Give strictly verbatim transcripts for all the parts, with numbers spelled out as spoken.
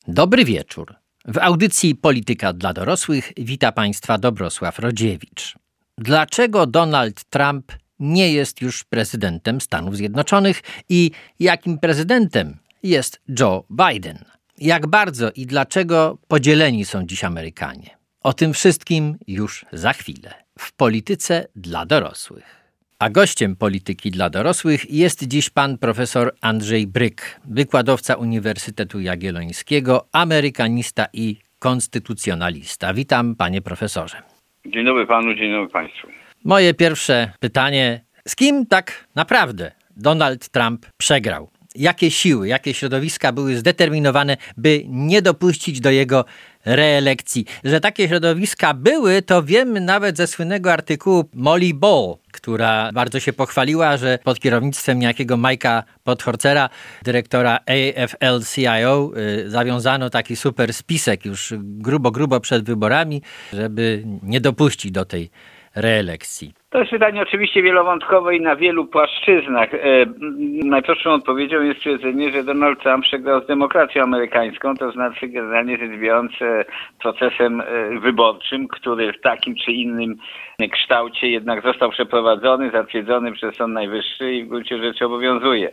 Dobry wieczór. W audycji Polityka dla dorosłych wita Państwa Dobrosław Rodziewicz. Dlaczego Donald Trump nie jest już prezydentem Stanów Zjednoczonych i jakim prezydentem jest Joe Biden? Jak bardzo i dlaczego podzieleni są dziś Amerykanie? O tym wszystkim już za chwilę w Polityce dla dorosłych. A gościem Polityki dla dorosłych jest dziś pan profesor Andrzej Bryk, wykładowca Uniwersytetu Jagiellońskiego, amerykanista i konstytucjonalista. Witam, panie profesorze. Dzień dobry panu, dzień dobry państwu. Moje pierwsze pytanie, z kim tak naprawdę Donald Trump przegrał? Jakie siły, jakie środowiska były zdeterminowane, by nie dopuścić do jego reelekcji? Że takie środowiska były, to wiemy nawet ze słynnego artykułu Molly Ball, która bardzo się pochwaliła, że pod kierownictwem niejakiego Mike'a Podhorcera, dyrektora A F L C I O, y, zawiązano taki super spisek już grubo, grubo przed wyborami, żeby nie dopuścić do tej reelekcji. To jest pytanie oczywiście wielowątkowe i na wielu płaszczyznach. E, najprostszą odpowiedzią jest stwierdzenie, że Donald Trump przegrał z demokracją amerykańską, to znaczy generalnie rzecz biorąc procesem wyborczym, który w takim czy innym kształcie jednak został przeprowadzony, zatwierdzony przez Sąd Najwyższy i w gruncie rzeczy obowiązuje.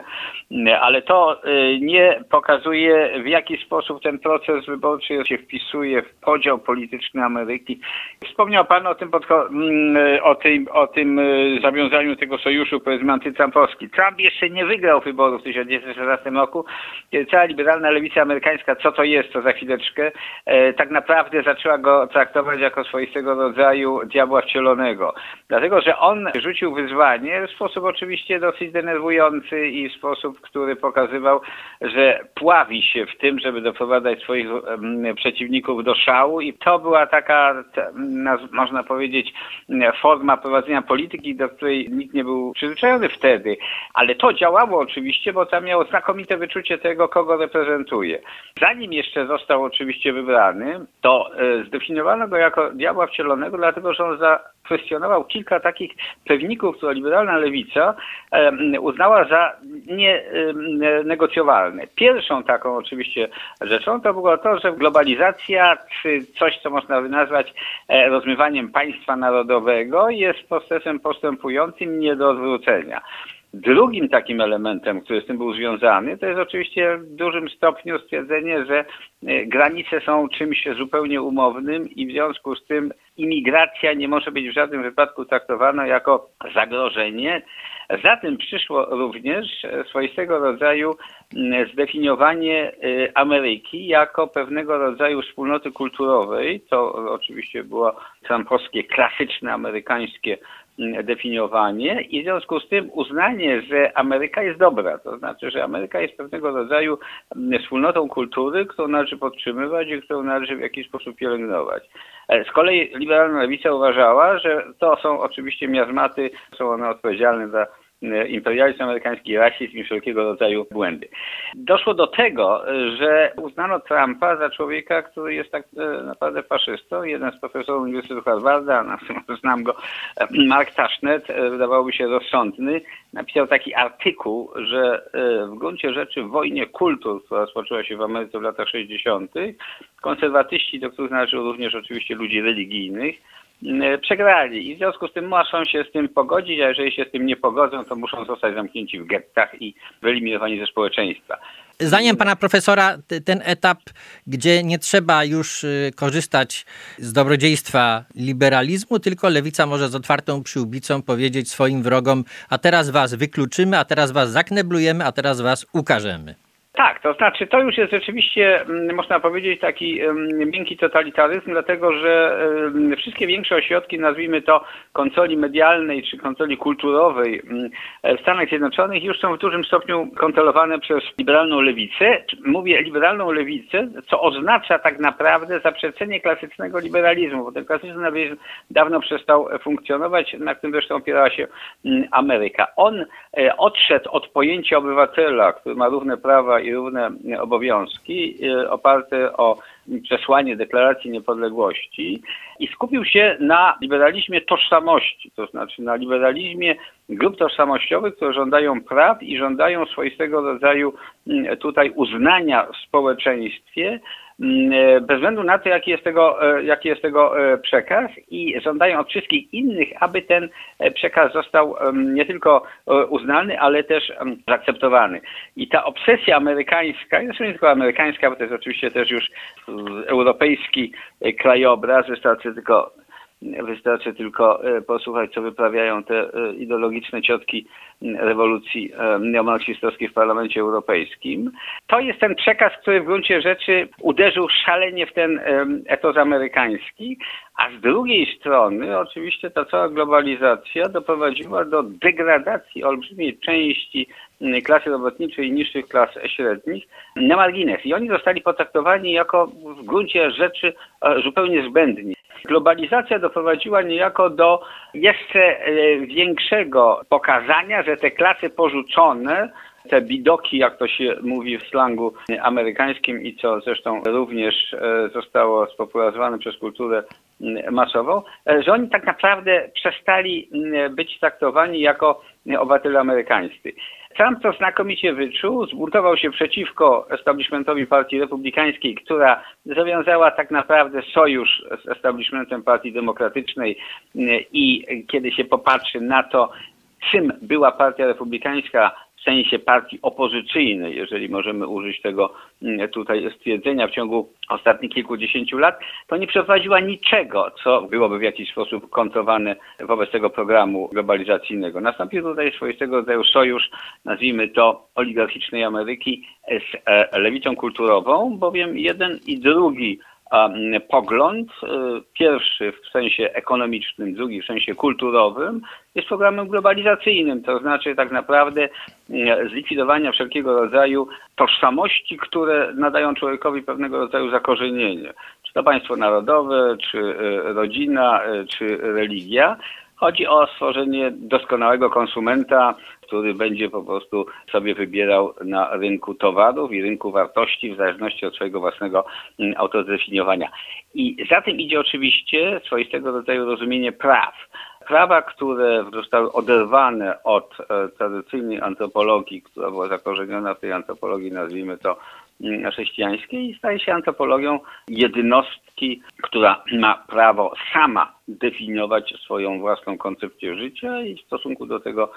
Ale to nie pokazuje, w jaki sposób ten proces wyborczy się wpisuje w podział polityczny Ameryki. Wspomniał pan o tym, podcho- o tym, o tym zawiązaniu tego sojuszu, powiedzmy, antytrumpowski. Trump jeszcze nie wygrał wyborów w tysiąc dziewięćset szesnastym roku. Cała liberalna lewica amerykańska, co to jest, to za chwileczkę, tak naprawdę zaczęła go traktować jako swoistego rodzaju diabła wcielonego. Dlatego, że on rzucił wyzwanie w sposób oczywiście dosyć denerwujący i w sposób, który pokazywał, że pławi się w tym, żeby doprowadzać swoich przeciwników do szału i to była taka, można powiedzieć, forma prowadzenia polityki, do której nikt nie był przyzwyczajony wtedy, ale to działało oczywiście, bo tam miało znakomite wyczucie tego, kogo reprezentuje. Zanim jeszcze został oczywiście wybrany, to e, zdefiniowano go jako diabła wcielonego, dlatego że on zakwestionował kilka takich pewników, które liberalna lewica e, uznała za nienegocjowalne. Pierwszą taką oczywiście rzeczą to było to, że globalizacja, czy coś, co można nazwać e, rozmywaniem państwa narodowego, jest procesem postępującym nie do odwrócenia. Drugim takim elementem, który z tym był związany, to jest oczywiście w dużym stopniu stwierdzenie, że granice są czymś zupełnie umownym i w związku z tym imigracja nie może być w żadnym wypadku traktowana jako zagrożenie. Za tym przyszło również swoistego rodzaju zdefiniowanie Ameryki jako pewnego rodzaju wspólnoty kulturowej. To oczywiście było trumpowskie, klasyczne amerykańskie definiowanie i w związku z tym uznanie, że Ameryka jest dobra, to znaczy, że Ameryka jest pewnego rodzaju wspólnotą kultury, którą należy podtrzymywać i którą należy w jakiś sposób pielęgnować. Z kolei liberalna lewica uważała, że to są oczywiście miazmaty, są one odpowiedzialne za imperializm amerykański, rasizm i wszelkiego rodzaju błędy. Doszło do tego, że uznano Trumpa za człowieka, który jest tak naprawdę faszystą. Jeden z profesorów Uniwersytetu Harvarda, na znam go, Mark Tashnet, wydawałoby się rozsądny, napisał taki artykuł, że w gruncie rzeczy w wojnie kultur, która rozpoczęła się w Ameryce w latach sześćdziesiątych, konserwatyści, do których należą również oczywiście ludzi religijnych, przegrali i w związku z tym muszą się z tym pogodzić, a jeżeli się z tym nie pogodzą, to muszą zostać zamknięci w gettach i wyeliminowani ze społeczeństwa. Zdaniem pana profesora ten etap, gdzie nie trzeba już korzystać z dobrodziejstwa liberalizmu, tylko lewica może z otwartą przyłbicą powiedzieć swoim wrogom, a teraz was wykluczymy, a teraz was zakneblujemy, a teraz was ukażemy. Tak, to znaczy to już jest rzeczywiście, można powiedzieć, taki miękki totalitaryzm, dlatego że wszystkie większe ośrodki, nazwijmy to kontroli medialnej czy kontroli kulturowej w Stanach Zjednoczonych już są w dużym stopniu kontrolowane przez liberalną lewicę. Mówię liberalną lewicę, co oznacza tak naprawdę zaprzeczenie klasycznego liberalizmu, bo ten klasyczny liberalizm dawno przestał funkcjonować, na którym zresztą opierała się Ameryka. On odszedł od pojęcia obywatela, który ma równe prawa i równe obowiązki, oparte o przesłanie Deklaracji Niepodległości i skupił się na liberalizmie tożsamości, to znaczy na liberalizmie grup tożsamościowych, które żądają praw i żądają swoistego rodzaju tutaj uznania w społeczeństwie, bez względu na to, jaki jest tego, jaki jest tego przekaz, i żądają od wszystkich innych, aby ten przekaz został nie tylko uznany, ale też zaakceptowany. I ta obsesja amerykańska, zresztą nie tylko amerykańska, bo to jest oczywiście też już europejski krajobraz, wystarczy tylko Wystarczy tylko posłuchać, co wyprawiają te ideologiczne ciotki rewolucji neomarksistowskiej w Parlamencie Europejskim. To jest ten przekaz, który w gruncie rzeczy uderzył szalenie w ten etos amerykański, a z drugiej strony oczywiście ta cała globalizacja doprowadziła do degradacji olbrzymiej części klasy robotniczej i niższych klas średnich na margines. I oni zostali potraktowani jako w gruncie rzeczy zupełnie zbędni. Globalizacja doprowadziła niejako do jeszcze większego pokazania, że te klasy porzucone, te bidoki, jak to się mówi w slangu amerykańskim i co zresztą również zostało spopularyzowane przez kulturę masową, że oni tak naprawdę przestali być traktowani jako obywatele amerykańscy. Trump to znakomicie wyczuł, zbuntował się przeciwko establishmentowi Partii Republikańskiej, która zawiązała tak naprawdę sojusz z establishmentem Partii Demokratycznej, i kiedy się popatrzy na to, czym była Partia Republikańska w sensie partii opozycyjnej, jeżeli możemy użyć tego tutaj stwierdzenia, w ciągu ostatnich kilkudziesięciu lat, to nie przeprowadziła niczego, co byłoby w jakiś sposób kontrowane wobec tego programu globalizacyjnego. Nastąpił tutaj swoistego rodzaju sojusz, nazwijmy to oligarchicznej Ameryki, z lewicą kulturową, bowiem jeden i drugi pogląd, pierwszy w sensie ekonomicznym, drugi w sensie kulturowym, jest programem globalizacyjnym, to znaczy tak naprawdę zlikwidowania wszelkiego rodzaju tożsamości, które nadają człowiekowi pewnego rodzaju zakorzenienie. Czy to państwo narodowe, czy rodzina, czy religia. Chodzi o stworzenie doskonałego konsumenta, który będzie po prostu sobie wybierał na rynku towarów i rynku wartości w zależności od swojego własnego autozdefiniowania. I za tym idzie oczywiście swoistego rodzaju rozumienie praw. Prawa, które zostały oderwane od tradycyjnej antropologii, która była zakorzeniona w tej antropologii, nazwijmy to chrześcijańskiej, i staje się antropologią jednostki, która ma prawo sama definiować swoją własną koncepcję życia i w stosunku do tego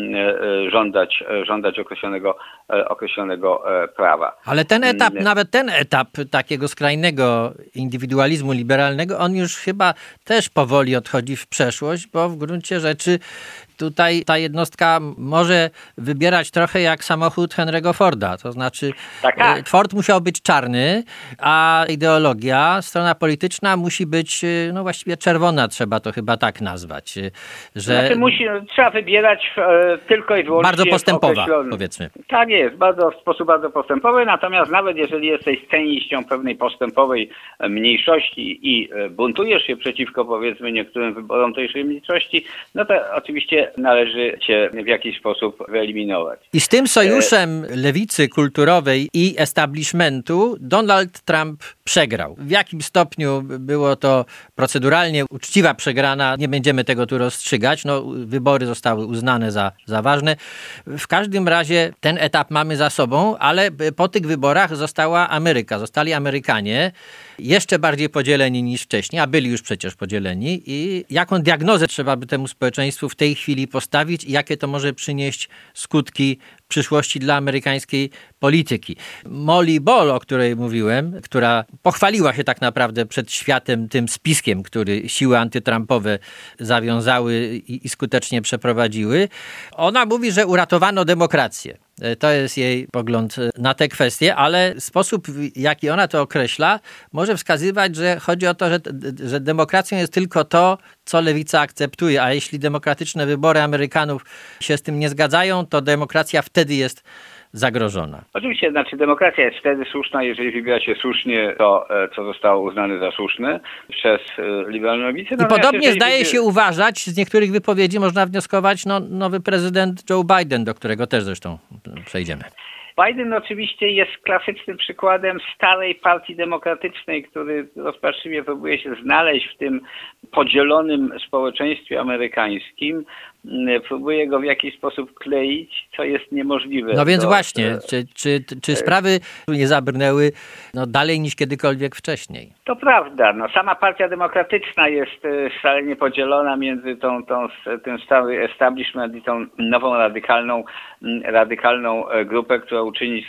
żądać, żądać określonego, określonego prawa. Ale ten etap, nawet ten etap takiego skrajnego indywidualizmu liberalnego, on już chyba też powoli odchodzi w przeszłość, bo w gruncie rzeczy tutaj ta jednostka może wybierać trochę jak samochód Henry'ego Forda. To znaczy tak, tak. Ford musiał być czarny, a ideologia, strona polityczna musi być no właściwie czerwona, trzeba to chyba tak nazwać. Że znaczy musi, trzeba wybierać e, tylko i wyłącznie bardzo postępowa, powiedzmy. Tak jest, bardzo, w sposób bardzo postępowy, natomiast nawet jeżeli jesteś częścią pewnej postępowej mniejszości i buntujesz się przeciwko, powiedzmy, niektórym wyborom tejże mniejszości, no to oczywiście należy cię w jakiś sposób wyeliminować. I z tym sojuszem lewicy kulturowej i establishmentu Donald Trump przegrał. W jakim stopniu było to proceduralnie uczciwa przegrana, nie będziemy tego tu rozstrzygać. No, wybory zostały uznane za, za ważne. W każdym razie ten etap mamy za sobą, ale po tych wyborach została Ameryka, zostali Amerykanie jeszcze bardziej podzieleni niż wcześniej, a byli już przecież podzieleni. I jaką diagnozę trzeba by temu społeczeństwu w tej chwili postawić i jakie to może przynieść skutki w przyszłości dla amerykańskiej polityki. Molly Ball, o której mówiłem, która pochwaliła się tak naprawdę przed światem tym spiskiem, który siły antytrumpowe zawiązały i, i skutecznie przeprowadziły, ona mówi, że uratowano demokrację. To jest jej pogląd na tę kwestię, ale sposób, w jaki ona to określa, może wskazywać, że chodzi o to, że, że demokracją jest tylko to, co lewica akceptuje, a jeśli demokratyczne wybory Amerykanów się z tym nie zgadzają, to demokracja wtedy jest zagrożona. Oczywiście, znaczy demokracja jest wtedy słuszna, jeżeli wybiera się słusznie to, co zostało uznane za słuszne przez liberalną lewicę. I podobnie zdaje wybiera... się uważać, z niektórych wypowiedzi można wnioskować, no, nowy prezydent Joe Biden, do którego też zresztą przejdziemy. Biden oczywiście jest klasycznym przykładem starej partii demokratycznej, który rozpaczliwie próbuje się znaleźć w tym podzielonym społeczeństwie amerykańskim. Próbuje go w jakiś sposób kleić, co jest niemożliwe. No więc to, właśnie, to, czy, czy, czy sprawy nie zabrnęły no, dalej niż kiedykolwiek wcześniej? To prawda. No, sama partia demokratyczna jest wcale nie podzielona między tą, tą, tym stary establishment i tą nową radykalną, radykalną grupę, która uczyni